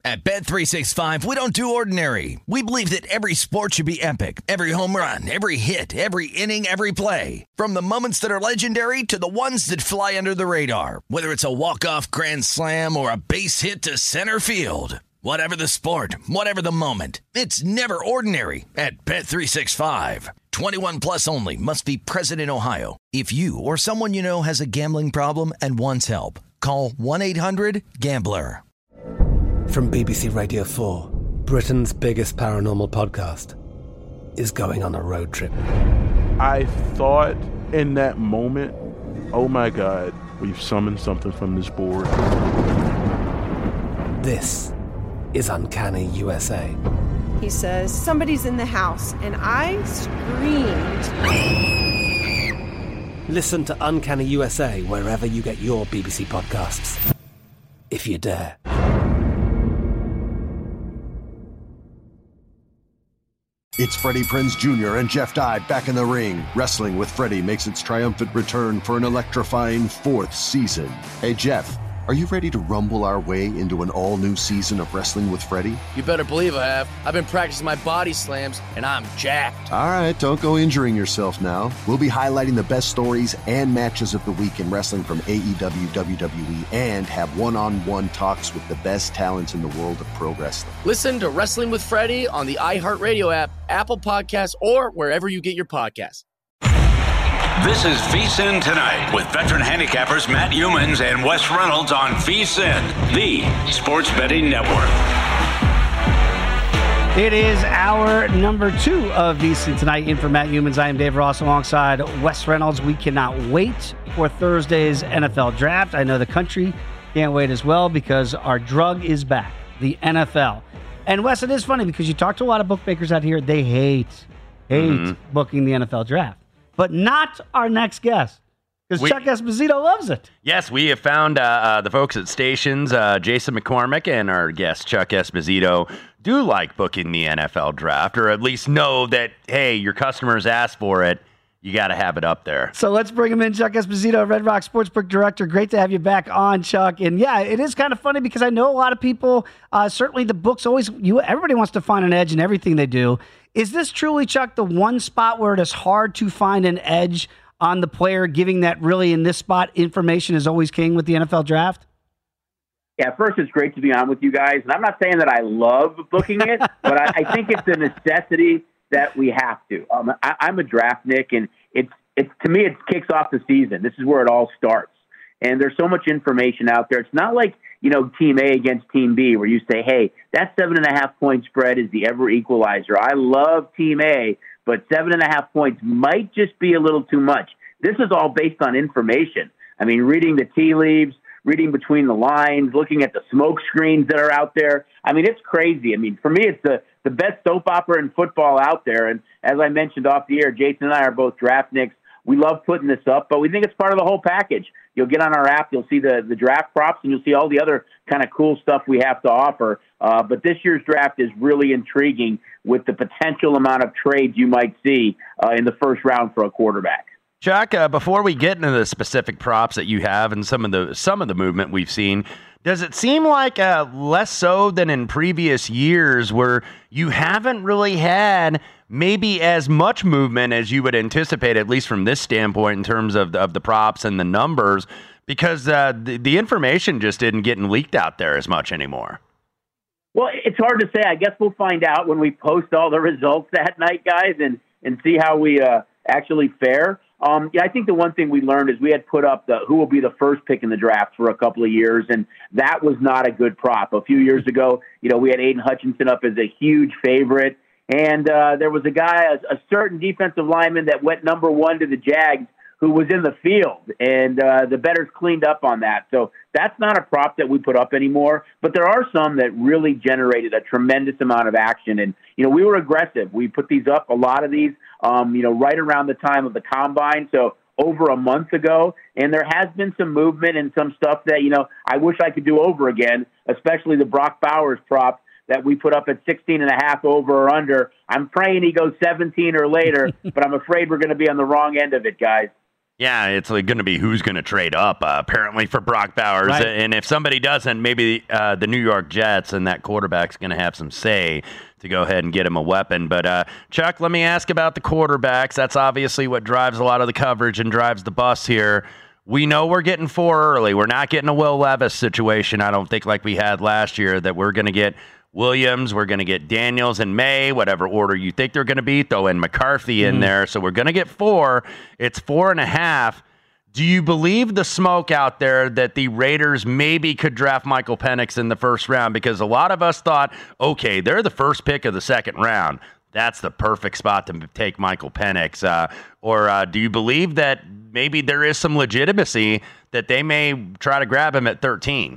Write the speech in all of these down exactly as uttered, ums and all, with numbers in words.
At Bet three sixty-five, we don't do ordinary. We believe that every sport should be epic. Every home run, every hit, every inning, every play. From the moments that are legendary to the ones that fly under the radar. Whether it's a walk-off grand slam or a base hit to center field. Whatever the sport, whatever the moment. It's never ordinary at Bet three sixty-five. twenty-one plus only. Must be present in Ohio. If you or someone you know has a gambling problem and wants help, call one eight hundred gambler. From B B C Radio four, Britain's biggest paranormal podcast is going on a road trip. I thought in that moment, oh my God, we've summoned something from this board. This is Uncanny U S A. He says, somebody's in the house, and I screamed. Listen to Uncanny U S A wherever you get your B B C podcasts, if you dare. It's Freddie Prinze Junior and Jeff Dye back in the ring. Wrestling with Freddie makes its triumphant return for an electrifying fourth season. Hey, Jeff, are you ready to rumble our way into an all-new season of Wrestling with Freddie? You better believe I have. I've been practicing my body slams, and I'm jacked. All right, don't go injuring yourself now. We'll be highlighting the best stories and matches of the week in wrestling from A E W, W W E, and have one-on-one talks with the best talents in the world of pro wrestling. Listen to Wrestling with Freddie on the iHeartRadio app, Apple Podcasts, or wherever you get your podcasts. This is VSiN Tonight with veteran handicappers Matt Humans and Wes Reynolds on VSiN, the sports betting network. It is hour number two of VSiN Tonight. In for Matt Humans, I am Dave Ross alongside Wes Reynolds. We cannot wait for Thursday's N F L draft. I know the country can't wait as well because our drug is back, the N F L. And Wes, it is funny because you talk to a lot of bookmakers out here. They hate, hate mm-hmm. booking the N F L draft. But not our next guest, because Chuck Esposito loves it. Yes, we have found uh, uh, the folks at Stations, uh, Jason McCormick and our guest, Chuck Esposito, do like booking the N F L draft, or at least know that, hey, your customers ask for it. You got to have it up there. So let's bring him in, Chuck Esposito, Red Rock Sportsbook Director. Great to have you back on, Chuck. And yeah, it is kind of funny because I know a lot of people, uh, certainly the books always, you everybody wants to find an edge in everything they do. Is this truly, Chuck, the one spot where it is hard to find an edge on the player, giving that really in this spot information is always king with the N F L draft? Yeah, first, it's great to be on with you guys. And I'm not saying that I love booking it, but I, I think it's a necessity that we have to. Um, I, I'm a draftnik, and it's it's to me, it kicks off the season. This is where it all starts. And there's so much information out there. It's not like, you know, Team A against Team B, where you say, hey, that seven and a half point spread is the ever equalizer. I love Team A, but seven and a half points might just be a little too much. This is all based on information. I mean, reading the tea leaves, reading between the lines, looking at the smoke screens that are out there. I mean, it's crazy. I mean, for me, it's the, the best soap opera in football out there. And as I mentioned off the air, Jason and I are both draftniks. We love putting this up, but we think it's part of the whole package. You'll get on our app, you'll see the, the draft props, and you'll see all the other kind of cool stuff we have to offer. Uh, but this year's draft is really intriguing with the potential amount of trades you might see uh, in the first round for a quarterback. Chuck, uh, before we get into the specific props that you have and some of the some of the movement we've seen, does it seem like uh, less so than in previous years where you haven't really had maybe as much movement as you would anticipate, at least from this standpoint, in terms of the, of the props and the numbers, because uh, the, the information just isn't getting leaked out there as much anymore? Well, it's hard to say. I guess we'll find out when we post all the results that night, guys, and, and see how we uh, actually fare. Um, yeah, I think the one thing we learned is we had put up the who will be the first pick in the draft for a couple of years, and that was not a good prop. A few years ago, you know, we had Aiden Hutchinson up as a huge favorite, and uh, there was a guy, a, a certain defensive lineman that went number one to the Jags who was in the field, and uh, the bettors cleaned up on that. So that's not a prop that we put up anymore, but there are some that really generated a tremendous amount of action. And, you know, we were aggressive. We put these up, a lot of these, um, you know, right around the time of the Combine, so over a month ago. And there has been some movement and some stuff that, you know, I wish I could do over again, especially the Brock Bowers prop that we put up at sixteen and a half over or under. I'm praying he goes seventeen or later, but I'm afraid we're going to be on the wrong end of it, guys. Yeah, it's like going to be who's going to trade up, uh, apparently, for Brock Bowers. Right. And if somebody doesn't, maybe uh, the New York Jets and that quarterback's going to have some say to go ahead and get him a weapon. But, uh, Chuck, let me ask about the quarterbacks. That's obviously what drives a lot of the coverage and drives the bus here. We know we're getting four early. We're not getting a Will Levis situation, I don't think, like we had last year, that we're going to get Williams, we're going to get Daniels and May, whatever order you think they're going to be. Throw in McCarthy in mm. there. So we're going to get four. It's four and a half. Do you believe the smoke out there that the Raiders maybe could draft Michael Penix in the first round? Because a lot of us thought, okay, they're the first pick of the second round. That's the perfect spot to take Michael Penix. Uh, or uh, do you believe that maybe there is some legitimacy that they may try to grab him at thirteen?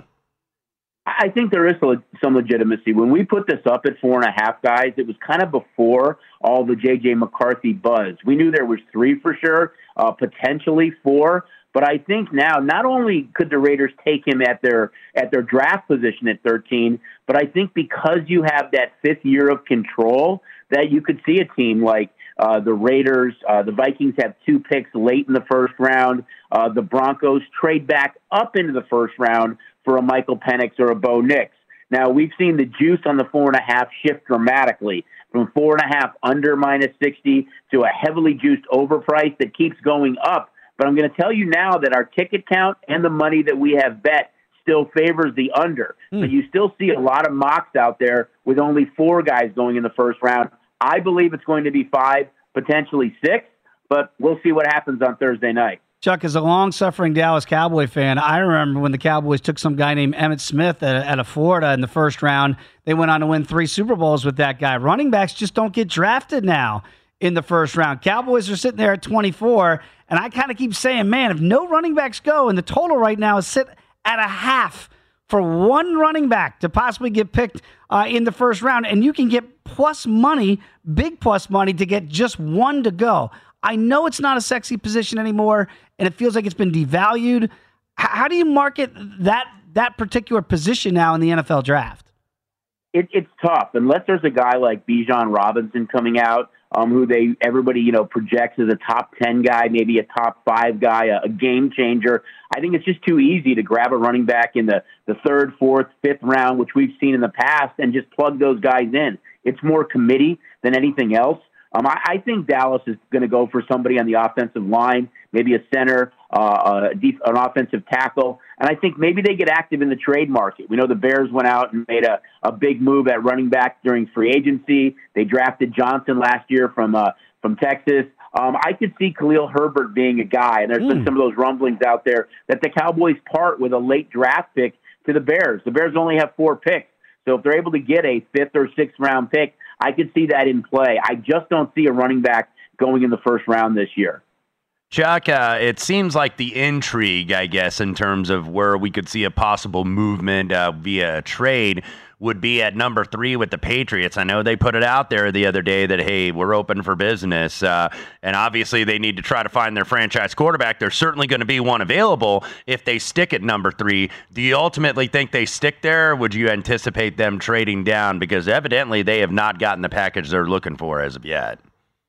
I think there is some legitimacy. When we put this up at four and a half, guys, it was kind of before all the J J McCarthy buzz. We knew there was three for sure, uh, potentially four. But I think now, not only could the Raiders take him at their at their draft position at thirteen, but I think because you have that fifth year of control, that you could see a team like uh, the Raiders, uh, the Vikings have two picks late in the first round. Uh, the Broncos trade back up into the first round for a Michael Penix or a Bo Nix. Now, we've seen the juice on the four and a half shift dramatically from four and a half under minus sixty to a heavily juiced overprice that keeps going up. But I'm going to tell you now that our ticket count and the money that we have bet still favors the under. Mm. So you still see a lot of mocks out there with only four guys going in the first round. I believe it's going to be five, potentially six, but we'll see what happens on Thursday night. Chuck, as a long-suffering Dallas Cowboy fan, I remember when the Cowboys took some guy named Emmitt Smith out of Florida in the first round. They went on to win three Super Bowls with that guy. Running backs just don't get drafted now in the first round. Cowboys are sitting there at twenty-four, and I kind of keep saying, man, if no running backs go, and the total right now is sit at a half for one running back to possibly get picked uh, in the first round, and you can get plus money, big plus money, to get just one to go. I know it's not a sexy position anymore, and it feels like it's been devalued. H- how do you market that that particular position now in the N F L draft? It, it's tough, unless there's a guy like Bijan Robinson coming out, um, who they everybody you know projects as a top ten guy, maybe a top five guy, a, a game changer. I think it's just too easy to grab a running back in the, the third, fourth, fifth round, which we've seen in the past, and just plug those guys in. It's more committee than anything else. Um, I, I think Dallas is going to go for somebody on the offensive line, maybe a center, uh, a def- an offensive tackle, and I think maybe they get active in the trade market. We know the Bears went out and made a, a big move at running back during free agency. They drafted Johnson last year from uh, from Texas. Um, I could see Khalil Herbert being a guy, and there's mm. been some of those rumblings out there that the Cowboys part with a late draft pick to the Bears. The Bears only have four picks, so if they're able to get a fifth or sixth round pick, I could see that in play. I just don't see a running back going in the first round this year. Chuck, uh, it seems like the intrigue, I guess, in terms of where we could see a possible movement uh, via a trade would be at number three with the Patriots. I know they put it out there the other day that, hey, we're open for business. Uh, and obviously they need to try to find their franchise quarterback. There's certainly going to be one available if they stick at number three. Do you ultimately think they stick there? Or would you anticipate them trading down? Because evidently they have not gotten the package they're looking for as of yet.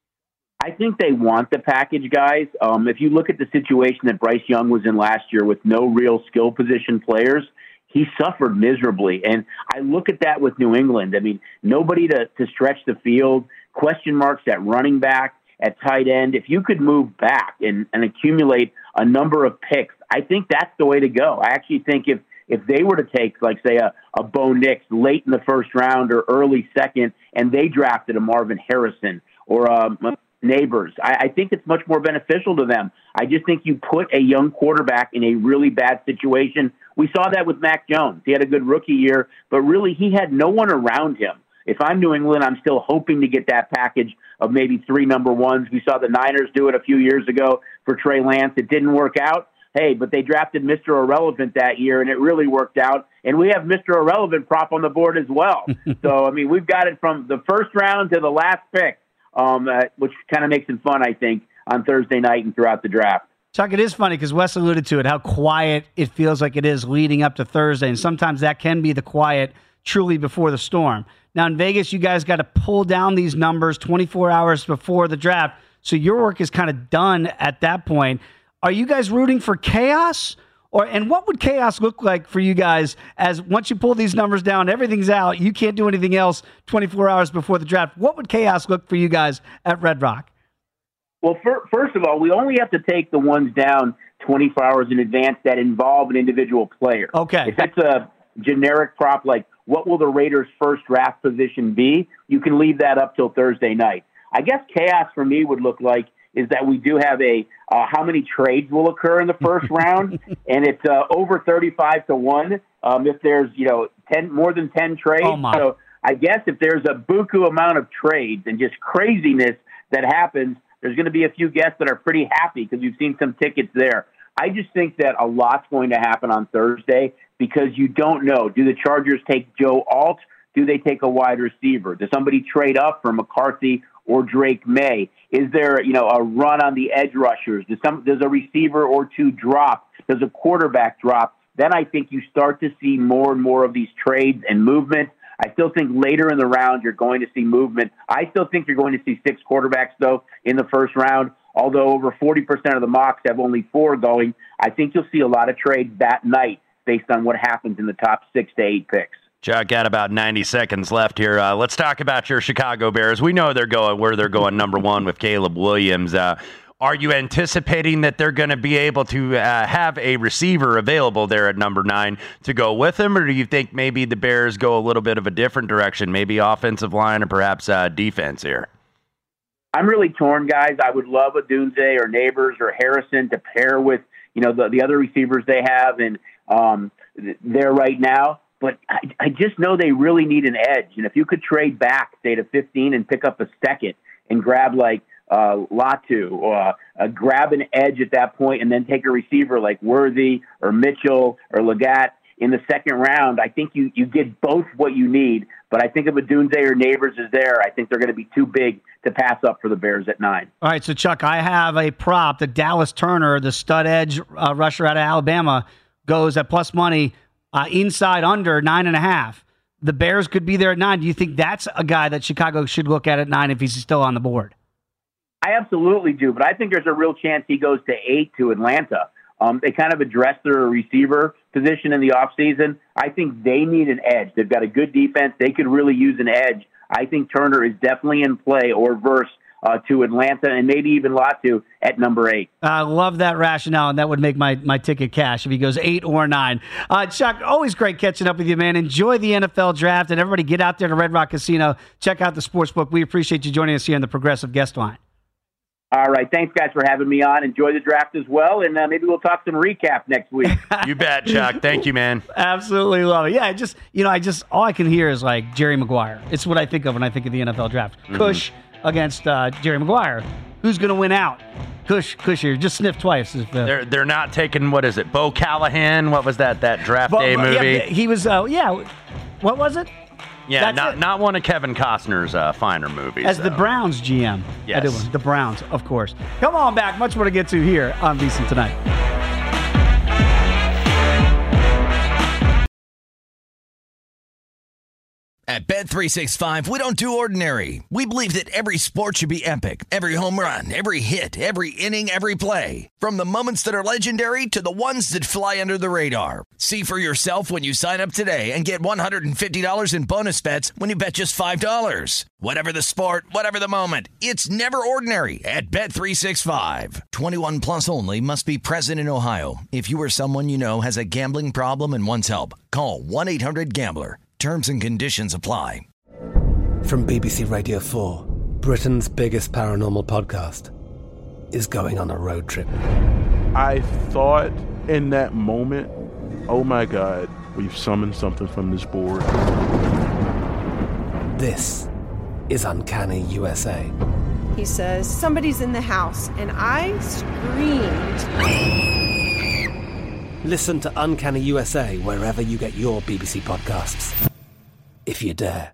I think they want the package, guys. Um, if you look at the situation that Bryce Young was in last year with no real skill position players, he suffered miserably. And I look at that with New England. I mean, nobody to, to stretch the field, question marks at running back, at tight end. If you could move back and, and accumulate a number of picks, I think that's the way to go. I actually think if, if they were to take, like, say, a, a Bo Nix late in the first round or early second, and they drafted a Marvin Harrison or um, Neighbors, I, I think it's much more beneficial to them. I just think you put a young quarterback in a really bad situation. We saw that with Mac Jones. He had a good rookie year, but really he had no one around him. If I'm New England, I'm still hoping to get that package of maybe three number ones. We saw the Niners do it a few years ago for Trey Lance. It didn't work out. Hey, but they drafted Mister Irrelevant that year, and it really worked out. And we have Mister Irrelevant prop on the board as well. So, I mean, we've got it from the first round to the last pick. Um, uh, which kind of makes it fun, I think, on Thursday night and throughout the draft. Chuck, it is funny because Wes alluded to it, how quiet it feels like it is leading up to Thursday. And sometimes that can be the quiet truly before the storm. Now, in Vegas, you guys got to pull down these numbers twenty-four hours before the draft. So your work is kind of done at that point. Are you guys rooting for chaos? Or and what would chaos look like for you guys as once you pull these numbers down, everything's out, you can't do anything else twenty-four hours before the draft? What would chaos look for you guys at Red Rock? Well, for, first of all, we only have to take the ones down twenty-four hours in advance that involve an individual player. Okay. If it's a generic prop like what will the Raiders' first draft position be, you can leave that up till Thursday night. I guess chaos for me would look like is that we do have a uh, how many trades will occur in the first round, and it's uh, over thirty-five to one. Um, if there's you know ten more than ten trades, oh my. So I guess if there's a buku amount of trades and just craziness that happens, there's going to be a few guests that are pretty happy because you've seen some tickets there. I just think that a lot's going to happen on Thursday because you don't know. Do the Chargers take Joe Alt? Do they take a wide receiver? Does somebody trade up for McCarthy or Drake May? Is there, you know, a run on the edge rushers? Does some does a receiver or two drop? Does a quarterback drop? Then I think you start to see more and more of these trades and movement. I still think later in the round you're going to see movement. I still think you're going to see six quarterbacks, though, in the first round. Although over forty percent of the mocks have only four going, I think you'll see a lot of trades that night based on what happens in the top six to eight picks. Chuck, got about ninety seconds left here. Uh, let's talk about your Chicago Bears. We know they're going where they're going number one with Caleb Williams. Uh, are you anticipating that they're going to be able to uh, have a receiver available there at number nine to go with him, or do you think maybe the Bears go a little bit of a different direction, maybe offensive line or perhaps uh, defense here? I'm really torn, guys. I would love a Dunze or Neighbors or Harrison to pair with, you know, the, the other receivers they have and um, there right now. But I, I just know they really need an edge. And if you could trade back, say, to fifteen and pick up a second and grab, like, uh, Latu or uh, grab an edge at that point and then take a receiver like Worthy or Mitchell or Legat in the second round, I think you, you get both what you need. But I think if a Dunze or Neighbors is there, I think they're going to be too big to pass up for the Bears at nine. All right, so, Chuck, I have a prop that Dallas Turner, the stud edge uh, rusher out of Alabama, goes at plus money uh, inside under nine and a half. The Bears could be there at nine. Do you think that's a guy that Chicago should look at at nine if he's still on the board? I absolutely do, but I think there's a real chance he goes to eight to Atlanta. Um, they kind of addressed their receiver position in the offseason. I think they need an edge. They've got a good defense. They could really use an edge. I think Turner is definitely in play or verse uh, to Atlanta and maybe even Latu at number eight. I love that rationale, and that would make my, my ticket cash if he goes eight or nine. Uh, Chuck, always great catching up with you, man. Enjoy the N F L draft, and everybody get out there to Red Rock Casino. Check out the Sportsbook. We appreciate you joining us here on the Progressive Guest Line. All right. Thanks, guys, for having me on. Enjoy the draft as well, and uh, maybe we'll talk some recap next week. You bet, Chuck. Thank you, man. Absolutely love it. Yeah, I just, you know, I just, all I can hear is like Jerry Maguire. It's what I think of when I think of the N F L draft. Mm-hmm. Cush against uh, Jerry Maguire. Who's going to win out? Cush, Cush here. Just sniff twice. If, uh, they're they're not taking, what is it, Bo Callahan? What was that, that draft Bo, day movie? Yeah, he was, uh, yeah, what was it? Yeah, That's not it. not one of Kevin Costner's uh, finer movies. As though. the Browns G M. Yes. I do, the Browns, of course. Come on back. Much more to get to here on VSiN Tonight. At Bet three sixty-five, we don't do ordinary. We believe that every sport should be epic. Every home run, every hit, every inning, every play. From the moments that are legendary to the ones that fly under the radar. See for yourself when you sign up today and get one hundred fifty dollars in bonus bets when you bet just five dollars. Whatever the sport, whatever the moment, it's never ordinary at Bet three sixty-five. twenty-one plus only. Must be present in Ohio. If you or someone you know has a gambling problem and wants help, call one eight hundred gambler. Terms and conditions apply. From B B C Radio four, Britain's biggest paranormal podcast is going on a road trip. I thought in that moment, oh my God, we've summoned something from this board. This is Uncanny U S A. He says, somebody's in the house, and I screamed... Listen to Uncanny U S A wherever you get your B B C podcasts, if you dare.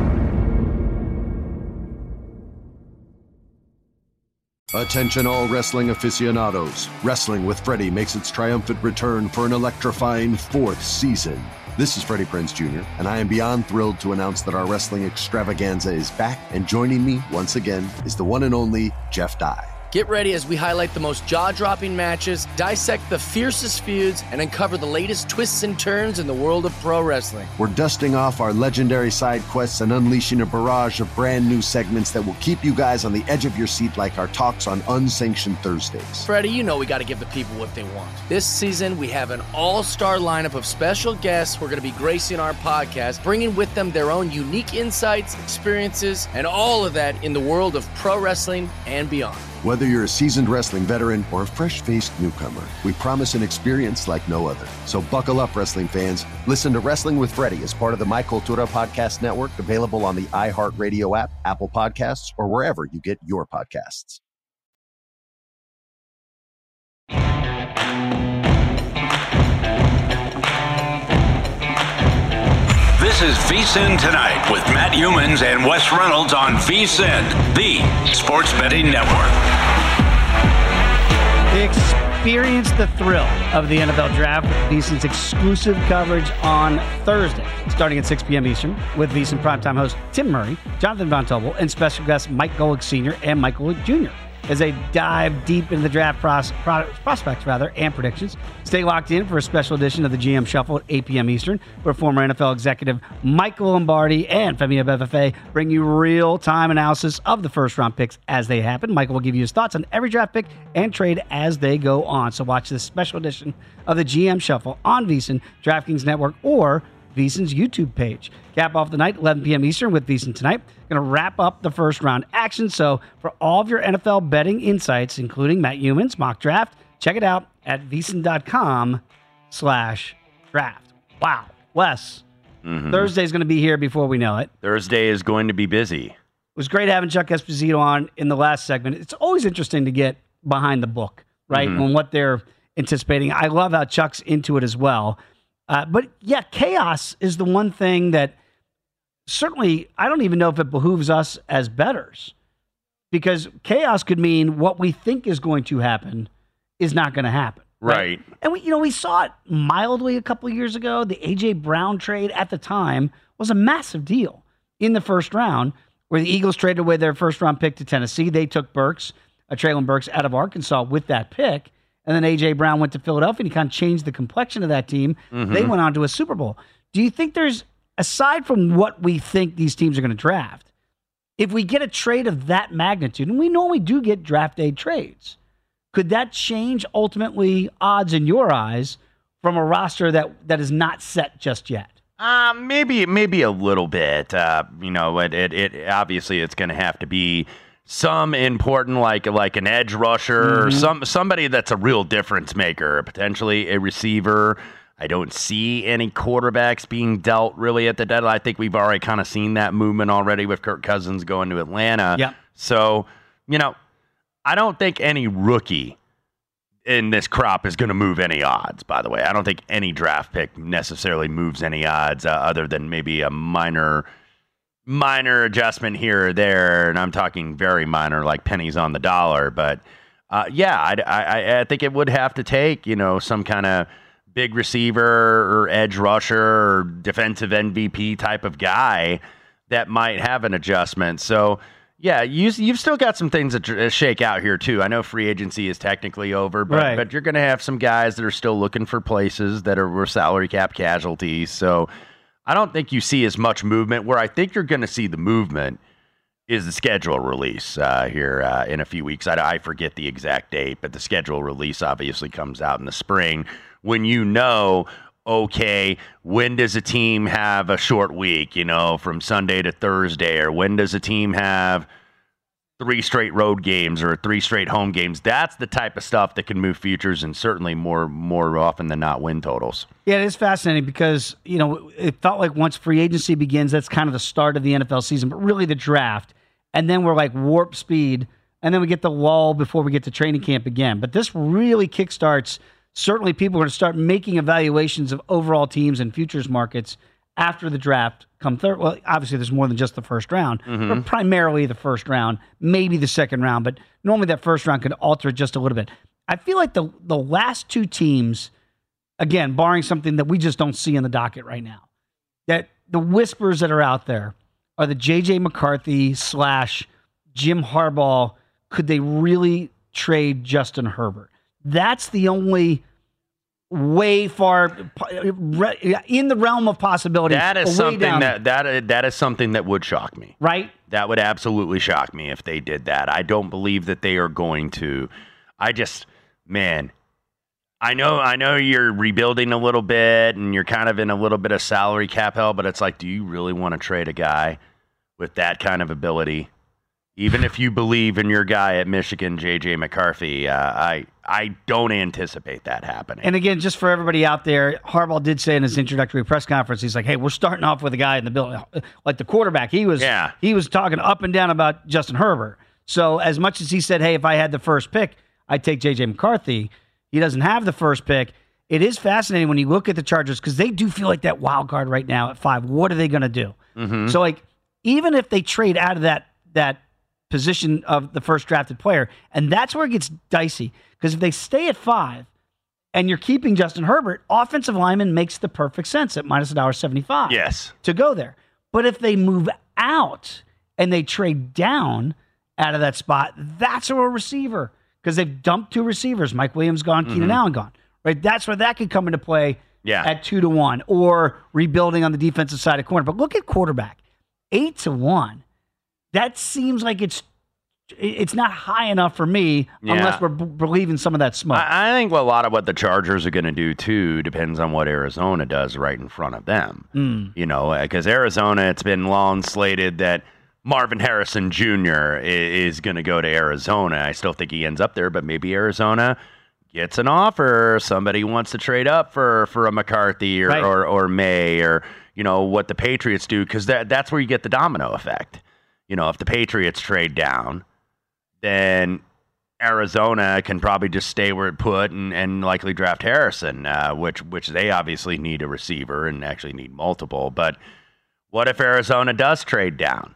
Attention all wrestling aficionados. Wrestling with Freddie makes its triumphant return for an electrifying fourth season. This is Freddie Prinze Junior, and I am beyond thrilled to announce that our wrestling extravaganza is back, and joining me once again is the one and only Jeff Dye. Get ready as we highlight the most jaw-dropping matches, dissect the fiercest feuds, and uncover the latest twists and turns in the world of pro wrestling. We're dusting off our legendary side quests and unleashing a barrage of brand new segments that will keep you guys on the edge of your seat like our talks on Unsanctioned Thursdays. Freddie, you know we got to give the people what they want. This season, we have an all-star lineup of special guests who are going to be gracing our podcast, bringing with them their own unique insights, experiences, and all of that in the world of pro wrestling and beyond. Whether you're a seasoned wrestling veteran or a fresh-faced newcomer, we promise an experience like no other. So buckle up, wrestling fans. Listen to Wrestling with Freddie as part of the My Cultura Podcast Network, available on the iHeartRadio app, Apple Podcasts, or wherever you get your podcasts. This is VSiN Tonight with Matt Humans and Wes Reynolds on VSiN, the sports betting network. Experience the thrill of the N F L Draft with VSiN's exclusive coverage on Thursday, starting at six p.m. Eastern, with VSiN primetime host Tim Murray, Jonathan Von Tobel, and special guests Mike Golick Senior and Mike Golick Junior as they dive deep into the draft pros- pro- prospects rather and predictions. Stay locked in for a special edition of the G M Shuffle at eight p.m. Eastern, where former N F L executive Michael Lombardi and Femi Abebefe bring you real-time analysis of the first-round picks as they happen. Michael will give you his thoughts on every draft pick and trade as they go on. So watch this special edition of the G M Shuffle on VSiN, DraftKings Network, or VSiN's YouTube page. Cap off the night, eleven p.m. Eastern with VSiN Tonight. Going to wrap up the first round action. So for all of your N F L betting insights, including Matt Humans mock draft, check it out at VSiN.com slash draft. Wow. Wes, mm-hmm. Thursday's going to be here before we know it. Thursday is going to be busy. It was great having Chuck Esposito on in the last segment. It's always interesting to get behind the book, right? Mm-hmm. And what they're anticipating. I love how Chuck's into it as well. Uh, but yeah, chaos is the one thing that certainly I don't even know if it behooves us as bettors, because chaos could mean what we think is going to happen is not going to happen. Right. right. And we, you know, we saw it mildly a couple of years ago. The A J Brown trade at the time was a massive deal in the first round, where the Eagles traded away their first round pick to Tennessee. They took Burks, uh, Traylon Burks out of Arkansas with that pick. And then A J Brown went to Philadelphia and he kind of changed the complexion of that team. Mm-hmm. They went on to a Super Bowl. Do you think there's, aside from what we think these teams are going to draft, if we get a trade of that magnitude, and we normally do get draft day trades, could that change ultimately odds in your eyes from a roster that, that is not set just yet? Uh, maybe maybe a little bit. Uh, you know, it, it, it obviously it's going to have to be some important, like like an edge rusher, mm-hmm. or some somebody that's a real difference maker, potentially a receiver. I don't see any quarterbacks being dealt really at the deadline. I think we've already kind of seen that movement already with Kirk Cousins going to Atlanta. Yeah. So, you know, I don't think any rookie in this crop is going to move any odds, by the way. I don't think any draft pick necessarily moves any odds uh, other than maybe a minor minor adjustment here or there, and I'm talking very minor, like pennies on the dollar. But, uh, yeah, I, I, I think it would have to take, you know, some kind of big receiver or edge rusher or defensive M V P type of guy that might have an adjustment. So, yeah, you, you've still got some things that shake out here, too. I know free agency is technically over, but, right. but you're going to have some guys that are still looking for places that are salary cap casualties. So I don't think you see as much movement. Where I think you're going to see the movement is the schedule release uh, here uh, in a few weeks. I, I forget the exact date, but the schedule release obviously comes out in the spring when you know, okay, when does a team have a short week, you know, from Sunday to Thursday, or when does a team have three straight road games or three straight home games? That's the type of stuff that can move futures and certainly more more often than not win totals. Yeah, it is fascinating because, you know, it felt like once free agency begins, that's kind of the start of the N F L season, but really the draft. And then we're like warp speed, and then we get the lull before we get to training camp again. But this really kickstarts, certainly people are going to start making evaluations of overall teams and futures markets after the draft come third. Well, obviously there's more than just the first round, mm-hmm. but primarily the first round, maybe the second round, but normally that first round could alter it just a little bit. I feel like the the last two teams, again, barring something that we just don't see in the docket right now, that the whispers that are out there are the J J McCarthy slash Jim Harbaugh. Could they really trade Justin Herbert. That's the only way far in the realm of possibility. That is way something down. that that that is something that would shock me. Right? That would absolutely shock me if they did that. I don't believe that they are going to. I just, man, I know I know you're rebuilding a little bit and you're kind of in a little bit of salary cap hell, but it's like, do you really want to trade a guy with that kind of ability? Even if you believe in your guy at Michigan, J J McCarthy, uh, I I don't anticipate that happening. And again, just for everybody out there, Harbaugh did say in his introductory press conference, he's like, "Hey, we're starting off with a guy in the building, like the quarterback." He was yeah. he was talking up and down about Justin Herbert. So as much as he said, "Hey, if I had the first pick, I'd take J J McCarthy," he doesn't have the first pick. It is fascinating when you look at the Chargers because they do feel like that wild card right now at five. What are they going to do? Mm-hmm. So like, even if they trade out of that that. position of the first drafted player. And that's where it gets dicey. Because if they stay at five and you're keeping Justin Herbert, offensive lineman makes the perfect sense at minus one dollar seventy-five yes. to go there. But if they move out and they trade down out of that spot, that's where a receiver, because they've dumped two receivers, Mike Williams gone, mm-hmm. Keenan Allen gone. Right? That's where that could come into play yeah. at two to one or rebuilding on the defensive side of corner. But look at quarterback. Eight to one. That seems like it's it's not high enough for me yeah. unless we're b- believing some of that smoke. I, I think a lot of what the Chargers are going to do, too, depends on what Arizona does right in front of them. Mm. You know, because Arizona, it's been long slated that Marvin Harrison Junior is, is going to go to Arizona. I still think he ends up there, but maybe Arizona gets an offer. Somebody wants to trade up for, for a McCarthy or, right. or, or May or, you know, what the Patriots do, because that, that's where you get the domino effect. You know, if the Patriots trade down, then Arizona can probably just stay where it put and, and likely draft Harrison, uh, which which they obviously need a receiver and actually need multiple. But what if Arizona does trade down?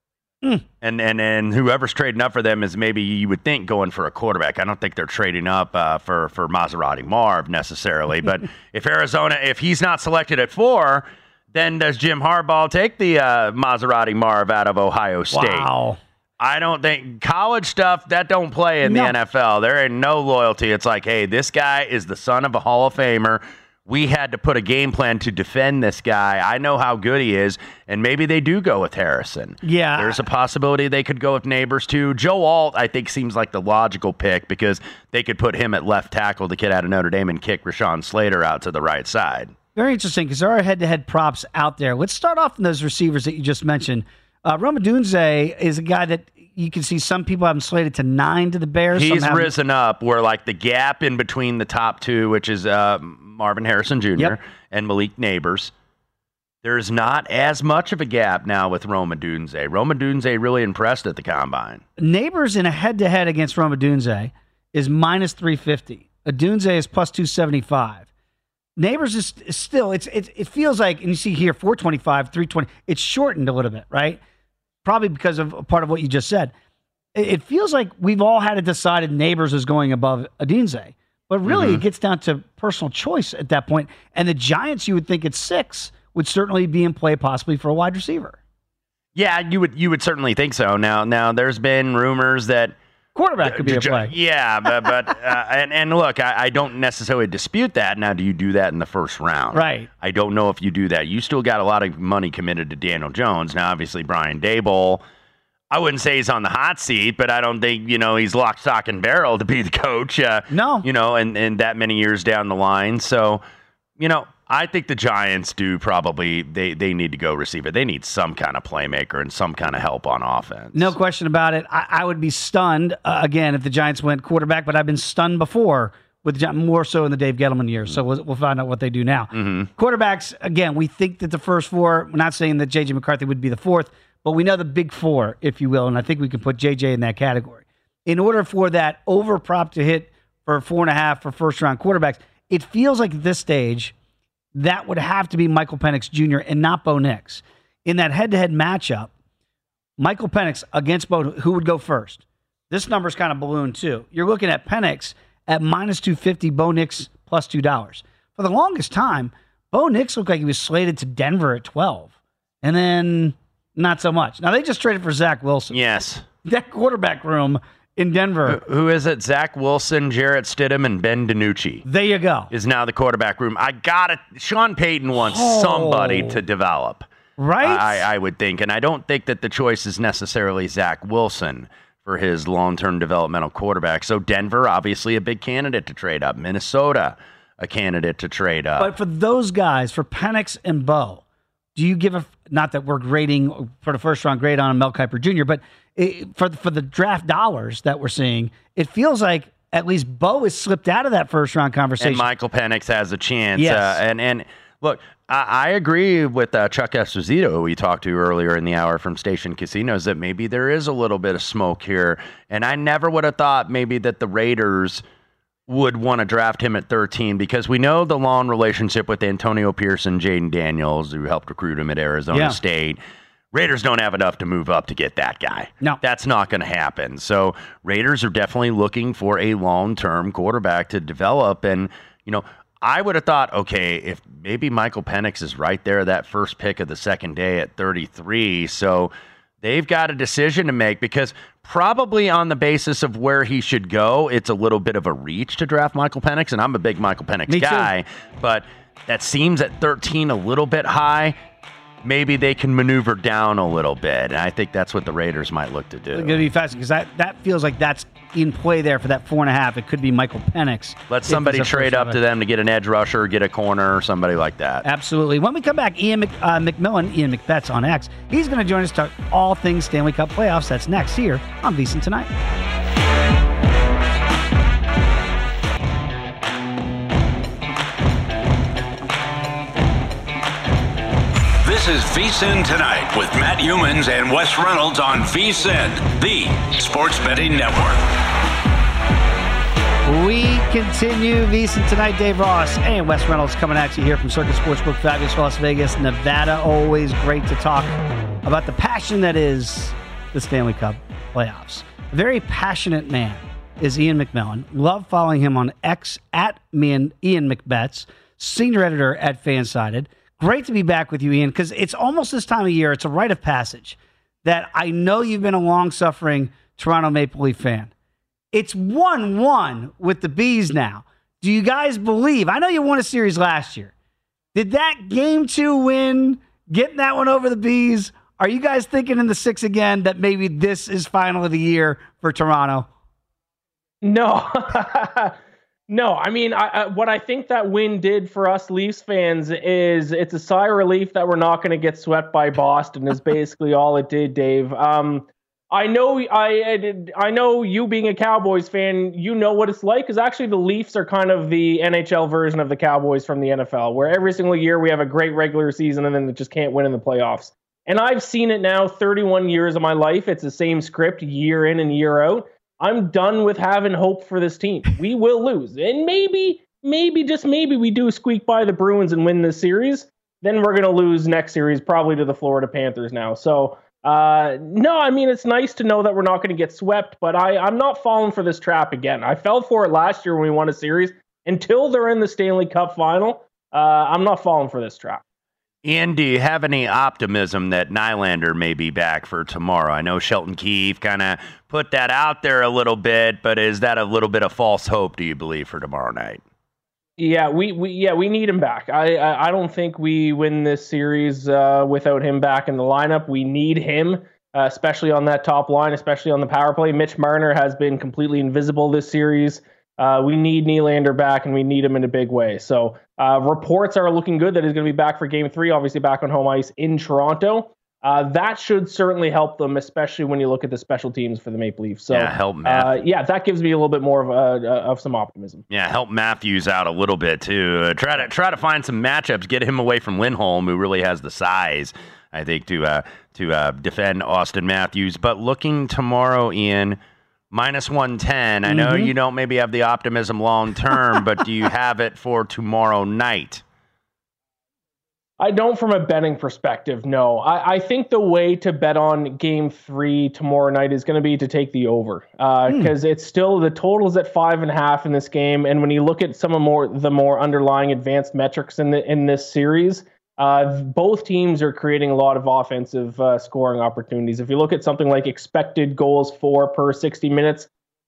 Mm. And, and and whoever's trading up for them is maybe you would think going for a quarterback. I don't think they're trading up uh, for, for Maserati Marv necessarily. But if Arizona, if he's not selected at four, then does Jim Harbaugh take the uh, Maserati Marv out of Ohio State? Wow. I don't think college stuff, that don't play in no. the N F L. There ain't no loyalty. It's like, hey, this guy is the son of a Hall of Famer. We had to put a game plan to defend this guy. I know how good he is, and maybe they do go with Harrison. Yeah. There's a possibility they could go with Neighbors, too. Joe Alt, I think, seems like the logical pick because they could put him at left tackle, the kid out of Notre Dame, and kick Rashawn Slater out to the right side. Very interesting because there are head-to-head props out there. Let's start off in those receivers that you just mentioned. Uh, Rome Odunze is a guy that you can see some people have him slated to nine to the Bears. He's some risen up where like the gap in between the top two, which is uh, Marvin Harrison Junior Yep. and Malik Neighbors. There's not as much of a gap now with Rome Odunze. Rome Odunze really impressed at the Combine. Neighbors in a head-to-head against Rome Odunze is minus three fifty. Odunze is plus two seventy-five. Neighbors is, is still, it's it, it feels like, and you see here, four twenty-five, three twenty, it's shortened a little bit, right? Probably because of part of what you just said. It, it feels like we've all had it decided Neighbors is going above Odunze. But really, Mm-hmm. it gets down to personal choice at that point. And the Giants, you would think at six, would certainly be in play possibly for a wide receiver. Yeah, you would you would certainly think so. Now, now there's been rumors that quarterback could be a play. Yeah, but but uh, and and look, I, I don't necessarily dispute that. Now, do you do that in the first round? Right. I don't know if you do that. You still got a lot of money committed to Daniel Jones. Now, obviously, Brian Daboll, I wouldn't say he's on the hot seat, but I don't think, you know, he's lock, stock, and barrel to be the coach. Uh, no. You know, and, and that many years down the line. So, you know, I think the Giants do probably, they, they need to go receiver. They need some kind of playmaker and some kind of help on offense. No question about it. I, I would be stunned, uh, again, if the Giants went quarterback, but I've been stunned before, with the, more so in the Dave Gettleman years. So we'll, we'll find out what they do now. Mm-hmm. Quarterbacks, again, we think that the first four, we're not saying that J J McCarthy would be the fourth, but we know the big four, if you will, and I think we can put J J in that category. In order for that over prop to hit for four and a half for first-round quarterbacks, it feels like at this stage, that would have to be Michael Penix Junior and not Bo Nix. In that head-to-head matchup, Michael Penix against Bo, who would go first? This number's kind of ballooned too. You're looking at Penix at minus two fifty, Bo Nix plus two dollars. For the longest time, Bo Nix looked like he was slated to Denver at twelve. And then not so much. Now, they just traded for Zach Wilson. Yes. That quarterback room in Denver. Who, who is it? Zach Wilson, Jarrett Stidham, and Ben DiNucci. There you go. Is now the quarterback room. I got it. Sean Payton wants oh. somebody to develop. Right? I, I would think. And I don't think that the choice is necessarily Zach Wilson for his long-term developmental quarterback. So Denver, obviously a big candidate to trade up. Minnesota, a candidate to trade up. But for those guys, for Penix and Bo, do you give a, not that we're grading for the first round grade on Mel Kiper Junior, but it, for, for the draft dollars that we're seeing, it feels like at least Bo has slipped out of that first round conversation. And Michael Penix has a chance. Yes. Uh, and, and look, I, I agree with uh, Chuck Esposito, who we talked to earlier in the hour from Station Casinos, that maybe there is a little bit of smoke here. And I never would have thought maybe that the Raiders would want to draft him at thirteen, because we know the long relationship with Antonio Pearson, Jaden Daniels, who helped recruit him at Arizona yeah. State. Raiders don't have enough to move up to get that guy. No. That's not going to happen. So Raiders are definitely looking for a long-term quarterback to develop. And, you know, I would have thought, okay, if maybe Michael Penix is right there, that first pick of the second day at thirty-three. So they've got a decision to make, because probably on the basis of where he should go, it's a little bit of a reach to draft Michael Penix. And I'm a big Michael Penix Me guy, too. but that seems at thirteen a little bit high. Maybe they can maneuver down a little bit. And I think that's what the Raiders might look to do. It's going to be fascinating, because that, that feels like that's in play there for that four and a half. It could be Michael Penix. Let somebody trade up to them to get an edge rusher, get a corner, or somebody like that. Absolutely. When we come back, Ian Mc, uh, McMillan, Ian McBetts on X, he's going to join us to talk all things Stanley Cup playoffs. That's next here on VSiN Tonight. This is VSiN Tonight with Matt Humans and Wes Reynolds on VSiN, the Sports Betting Network. We continue VSiN Tonight. Dave Ross and Wes Reynolds coming at you here from Circus Sportsbook, fabulous Las Vegas, Nevada. Always great to talk about the passion that is the Stanley Cup playoffs. A very passionate man is Ian McMillan. Love following him on X at me and Ian McBetts, senior editor at Fansided. Great to be back with you, Ian, because it's almost this time of year, it's a rite of passage that I know you've been a long-suffering Toronto Maple Leaf fan. It's one one with the Bees now. Do you guys believe? I know you won a series last year. Did that game two win, getting that one over the Bees, are you guys thinking in the six again that maybe this is final of the year for Toronto? No. No, I mean, I, I, what I think that win did for us Leafs fans is it's a sigh of relief that we're not going to get swept by Boston is basically all it did, Dave. Um, I know I, I know you being a Cowboys fan, you know what it's like, because actually the Leafs are kind of the N H L version of the Cowboys from the N F L, where every single year we have a great regular season and then it just can't win in the playoffs. And I've seen it now thirty-one years of my life. It's the same script year in and year out. I'm done with having hope for this team. We will lose. And maybe, maybe, just maybe we do squeak by the Bruins and win this series. Then we're going to lose next series, probably to the Florida Panthers now. So, uh, no, I mean, it's nice to know that we're not going to get swept, but I, I'm not falling for this trap again. I fell for it last year when we won a series. Until they're in the Stanley Cup final, uh, I'm not falling for this trap. Ian, do you have any optimism that Nylander may be back for tomorrow? I know Shelton Keefe kind of put that out there a little bit, but is that a little bit of false hope, do you believe, for tomorrow night? Yeah, we, we yeah we need him back. I, I I don't think we win this series uh, without him back in the lineup. We need him, uh, especially on that top line, especially on the power play. Mitch Marner has been completely invisible this series. Uh, we need Nylander back, and we need him in a big way. So uh, reports are looking good that he's going to be back for Game Three, obviously back on home ice in Toronto. Uh, that should certainly help them, especially when you look at the special teams for the Maple Leafs. So yeah, help Matt. Uh, yeah, that gives me a little bit more of uh, of some optimism. Yeah, help Matthews out a little bit too. Uh, try to try to find some matchups, get him away from Lindholm, who really has the size, I think, to uh, to uh, defend Auston Matthews. But looking tomorrow, Ian. minus one ten. I know mm-hmm. you don't maybe have the optimism long term, but do you have it for tomorrow night? I don't from a betting perspective, no. I, I think the way to bet on game three tomorrow night is going to be to take the over. Because uh, mm. it's still, the total's at five and a half in this game. And when you look at some of more the more underlying advanced metrics in the in this series, uh, both teams are creating a lot of offensive uh, scoring opportunities. If you look at something like expected goals for per sixty minutes,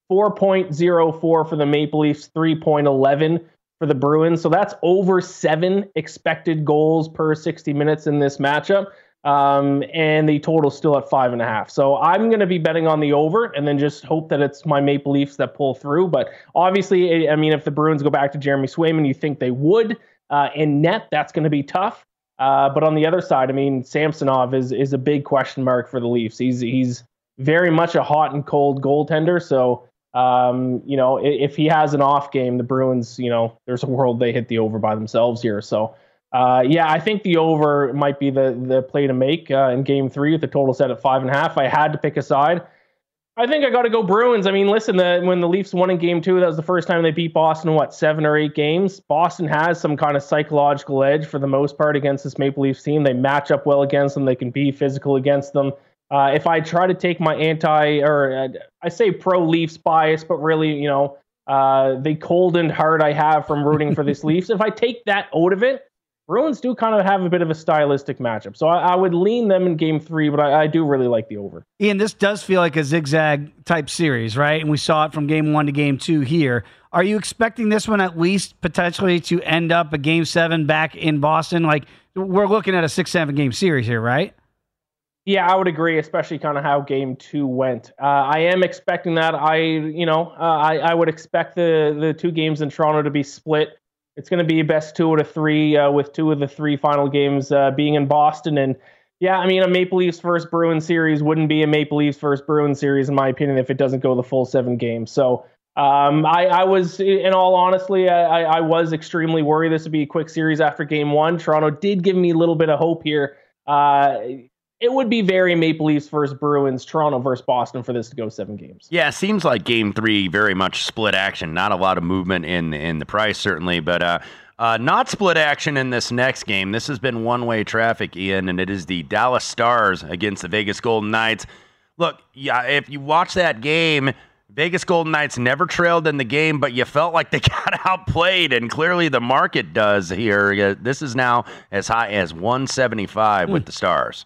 four point oh four for the Maple Leafs, three point one one for the Bruins. So that's over seven expected goals per sixty minutes in this matchup. Um, and the total's still at five and a half. So I'm going to be betting on the over and then just hope that it's my Maple Leafs that pull through. But obviously, I mean, if the Bruins go back to Jeremy Swayman, you think they would. Uh, in net, that's going to be tough. Uh, but on the other side, I mean, Samsonov is is a big question mark for the Leafs. He's he's very much a hot and cold goaltender. So, um, you know, if, if he has an off game, the Bruins, you know, there's a world they hit the over by themselves here. So, uh, yeah, I think the over might be the the play to make uh, in game three with the total set at five and a half. I had to pick a side. I think I got to go Bruins. I mean, listen, the, when the Leafs won in game two, that was the first time they beat Boston in, what, seven or eight games? Boston has some kind of psychological edge for the most part against this Maple Leafs team. They match up well against them. They can be physical against them. Uh, if I try to take my anti, or uh, I say pro-Leafs bias, but really, you know, uh, the cold and heart I have from rooting for this Leafs, if I take that out of it, Bruins do kind of have a bit of a stylistic matchup. So I, I would lean them in game three, but I, I do really like the over. Ian, this does feel like a zigzag type series, right? And we saw it from game one to game two here. Are you expecting this one at least potentially to end up a game seven back in Boston? Like, we're looking at a six, seven game series here, right? Yeah, I would agree, especially kind of how game two went. Uh, I am expecting that. I, you know, uh, I, I would expect the, the two games in Toronto to be split. It's going to be best two out of three, uh, with two of the three final games uh, being in Boston. And yeah, I mean, a Maple Leafs first Bruins series wouldn't be a Maple Leafs first Bruins series, in my opinion, if it doesn't go the full seven games. So um, I, I was, in all honesty, I, I was extremely worried this would be a quick series after game one. Toronto did give me a little bit of hope here. Uh, It would be very Maple Leafs versus Bruins, Toronto versus Boston for this to go seven games. Yeah, it seems like game three very much split action. Not a lot of movement in in the price, certainly, but uh, uh, not split action in this next game. This has been one-way traffic, Ian, and it is the Dallas Stars against the Vegas Golden Knights. Look, yeah, if you watch that game, Vegas Golden Knights never trailed in the game, but you felt like they got outplayed, and clearly the market does here. This is now as high as one seventy-five mm. with the Stars.